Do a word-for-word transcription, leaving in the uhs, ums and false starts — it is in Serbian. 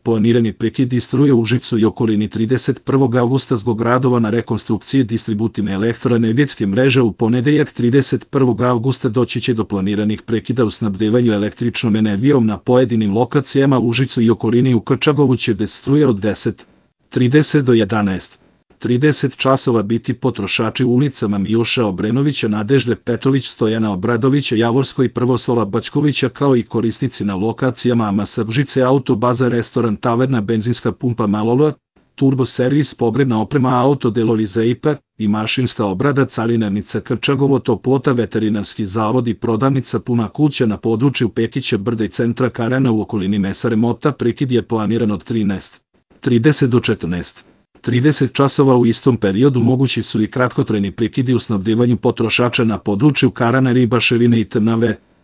planirani prekidi struje u Užicu i okolini trideset prvog avgusta zbog radova na rekonstrukciji distributivne elektroenergetske mreže. U ponedeljak trideset prvog avgusta doći će do planiranih prekida u snabdevanju električnom energijom na pojedinim lokacijama u Užicu i okolini. U Krčagovu će bez struje od deset trideset do jedanaest trideset časova biti potrošači u ulicama Miloša Obrenovića, Nadežde Petrović, Stojana Obradovića, Javorskoj, Prvoslava Bačkovića, kao i korisnici na lokacijama Amasa, Užice, Autobaza, restoran, taverna, benzinska pumpa Malova, turbo servis, pogrebna oprema, autodelovi za I P A i mašinska obrada, carinarnica Krčagovo, toplota, veterinarski zavod i prodavnica Puna kuća na području Pekića Brda i centra Karana u okolini Mesa Remota. Prekid je planiran od trinaest trideset do četrnaest trideset časova. U istom periodu mogući su i kratkotrajni prekidi u snabdevanju potrošača na području Karana, Ribaševine i Trnave.